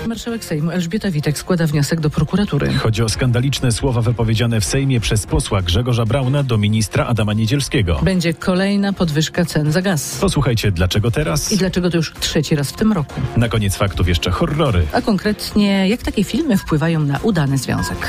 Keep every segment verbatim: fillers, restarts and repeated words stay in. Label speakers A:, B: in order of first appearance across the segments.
A: Marszałek Sejmu Elżbieta Witek składa wniosek do prokuratury.
B: Chodzi o skandaliczne słowa wypowiedziane w Sejmie przez posła Grzegorza Brauna do ministra Adama Niedzielskiego.
A: Będzie kolejna podwyżka cen za gaz.
B: Posłuchajcie, dlaczego teraz?
A: I dlaczego to już trzeci raz w tym roku.
B: Na koniec faktów jeszcze horrory.
A: A konkretnie, jak takie filmy wpływają na udany związek.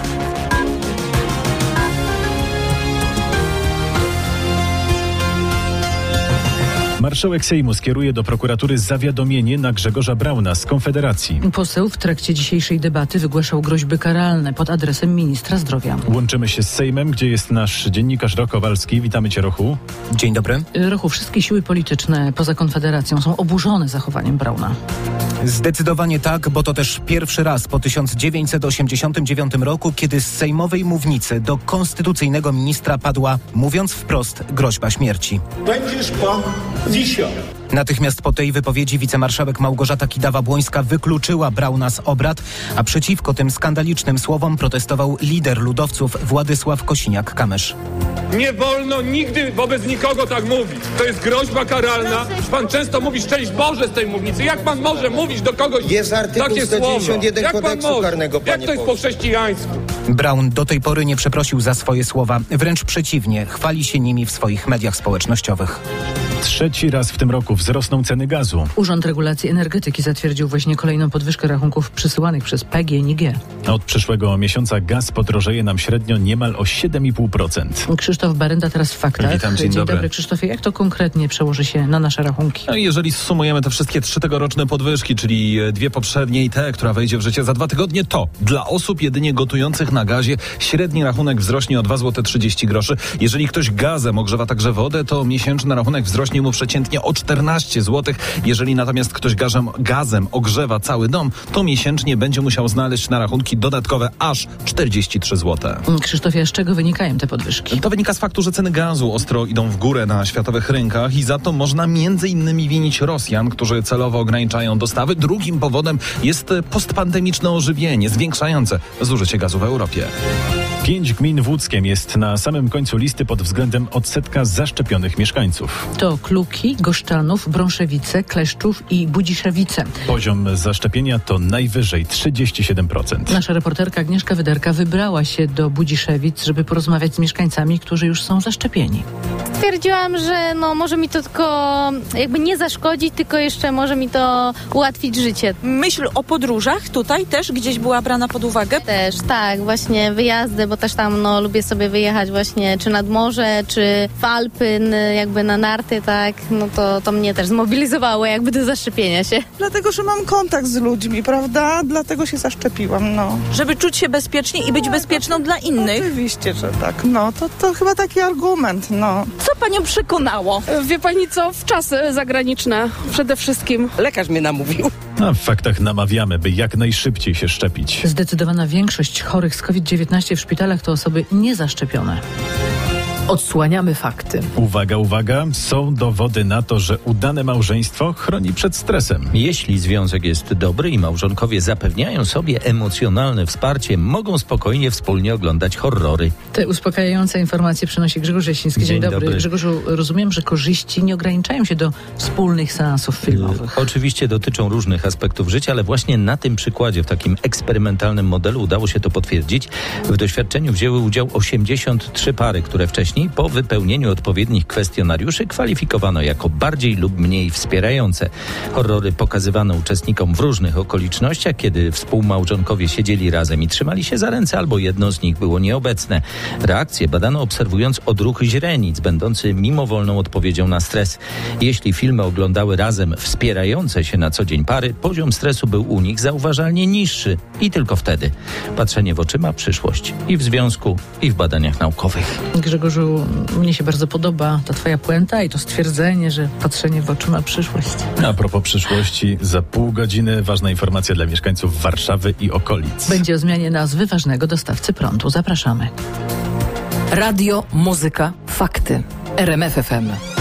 B: Marszałek Sejmu skieruje do prokuratury zawiadomienie na Grzegorza Brauna z Konfederacji.
A: Poseł w trakcie dzisiejszej debaty wygłaszał groźby karalne pod adresem ministra zdrowia.
B: Łączymy się z Sejmem, gdzie jest nasz dziennikarz Roch Kowalski. Witamy cię, Rochu.
C: Dzień dobry.
A: Rochu, wszystkie siły polityczne poza Konfederacją są oburzone zachowaniem Brauna.
C: Zdecydowanie tak, bo to też pierwszy raz po tysiąc dziewięćset osiemdziesiątym dziewiątym roku, kiedy z sejmowej mównicy do konstytucyjnego ministra padła, mówiąc wprost, groźba śmierci.
D: Będziesz pan wisiał.
C: Natychmiast po tej wypowiedzi wicemarszałek Małgorzata Kidawa-Błońska wykluczyła Brauna z obrad, a przeciwko tym skandalicznym słowom protestował lider ludowców Władysław Kosiniak-Kamysz.
E: Nie wolno nigdy wobec nikogo tak mówić. To jest groźba karalna. Pan często mówi szczęść Boże z tej mównicy. Jak pan może mówić do kogoś
F: jest artykuł
E: takie
F: sto dziewięćdziesiąt jeden
E: słowo?
F: kodeksu karnego, panie
E: Jak to jest po chrześcijańsku?
C: Braun do tej pory nie przeprosił za swoje słowa. Wręcz przeciwnie, chwali się nimi w swoich mediach społecznościowych.
B: Trzeci raz w tym roku wzrosną ceny gazu.
A: Urząd Regulacji Energetyki zatwierdził właśnie kolejną podwyżkę rachunków przysyłanych przez P G N G.
B: Od przyszłego miesiąca gaz podrożeje nam średnio niemal o siedem i pół procent.
A: Krzysztof Barenda teraz w faktach.
G: Witam, dzień,
A: dzień
G: dobry.
A: dobry Krzysztofie. Jak to konkretnie przełoży się na nasze rachunki?
G: No i jeżeli sumujemy te wszystkie trzy tegoroczne podwyżki, czyli dwie poprzednie i te, która wejdzie w życie za dwa tygodnie, to dla osób jedynie gotujących na gazie średni rachunek wzrośnie o dwa złote trzydzieści groszy. Jeżeli ktoś gazem ogrzewa także wodę, to miesięczny rachunek wzrośnie mu przeciętnie o czternaście złotych. Jeżeli natomiast ktoś gazem, gazem ogrzewa cały dom, to miesięcznie będzie musiał znaleźć na rachunki dodatkowe aż czterdzieści trzy złote.
A: Krzysztofie, z czego wynikają te podwyżki?
G: To wynika z faktu, że ceny gazu ostro idą w górę na światowych rynkach i za to można między innymi winić Rosjan, którzy celowo ograniczają dostawy. Drugim powodem jest postpandemiczne ożywienie zwiększające zużycie gazu w Europie.
B: Pięć gmin w Łódzkiem jest na samym końcu listy pod względem odsetka zaszczepionych mieszkańców.
A: To Kluki, Goszczanów, Brąszewice, Kleszczów i Budziszewice.
B: Poziom zaszczepienia to najwyżej trzydzieści siedem procent.
A: Nasza reporterka Agnieszka Wyderka wybrała się do Budziszewic, żeby porozmawiać z mieszkańcami, którzy już są zaszczepieni.
H: Stwierdziłam, że no może mi to tylko jakby nie zaszkodzić, tylko jeszcze może mi to ułatwić życie.
I: Myśl o podróżach tutaj też gdzieś była brana pod uwagę?
H: Też, tak, właśnie wyjazdy, bo też tam no lubię sobie wyjechać właśnie czy nad morze, czy w Alpy, jakby na narty, tak, no to, to mnie też zmobilizowało jakby do zaszczepienia się.
J: Dlatego, że mam kontakt z ludźmi, prawda? Dlatego się zaszczepiłam, no.
I: Żeby czuć się bezpiecznie i być bezpieczną dla innych?
J: Oczywiście, że tak, no, to, to chyba taki argument, no.
K: Co panią przekonało? Wie pani co? W czasy zagraniczne przede wszystkim.
L: Lekarz mnie namówił.
B: A w faktach namawiamy, by jak najszybciej się szczepić.
A: Zdecydowana większość chorych z COVID dziewiętnaście w szpitalach to osoby niezaszczepione. Odsłaniamy fakty.
B: Uwaga, uwaga, są dowody na to, że udane małżeństwo chroni przed stresem.
M: Jeśli związek jest dobry i małżonkowie zapewniają sobie emocjonalne wsparcie, mogą spokojnie wspólnie oglądać horrory.
A: Te uspokajające informacje przynosi Grzegorz Jasiński. Dzień,
M: Dzień
A: dobry.
M: dobry.
A: Grzegorzu, rozumiem, że korzyści nie ograniczają się do wspólnych seansów filmowych.
M: Oczywiście dotyczą różnych aspektów życia, ale właśnie na tym przykładzie, w takim eksperymentalnym modelu udało się to potwierdzić. W doświadczeniu wzięły udział osiemdziesiąt trzy pary, które wcześniej po wypełnieniu odpowiednich kwestionariuszy kwalifikowano jako bardziej lub mniej wspierające. Horrory pokazywano uczestnikom w różnych okolicznościach, kiedy współmałżonkowie siedzieli razem i trzymali się za ręce, albo jedno z nich było nieobecne. Reakcje badano obserwując odruchy źrenic, będący mimowolną odpowiedzią na stres. Jeśli filmy oglądały razem wspierające się na co dzień pary, poziom stresu był u nich zauważalnie niższy i tylko wtedy. Patrzenie w oczy ma przyszłość i w związku, i w badaniach naukowych.
A: Grzegorzu, mnie się bardzo podoba ta twoja puenta i to stwierdzenie, że patrzenie w oczy ma przyszłość.
B: A propos przyszłości, za pół godziny ważna informacja dla mieszkańców Warszawy i okolic.
A: Będzie o zmianie nazwy ważnego dostawcy prądu. Zapraszamy.
N: Radio, muzyka, fakty. R M F F M.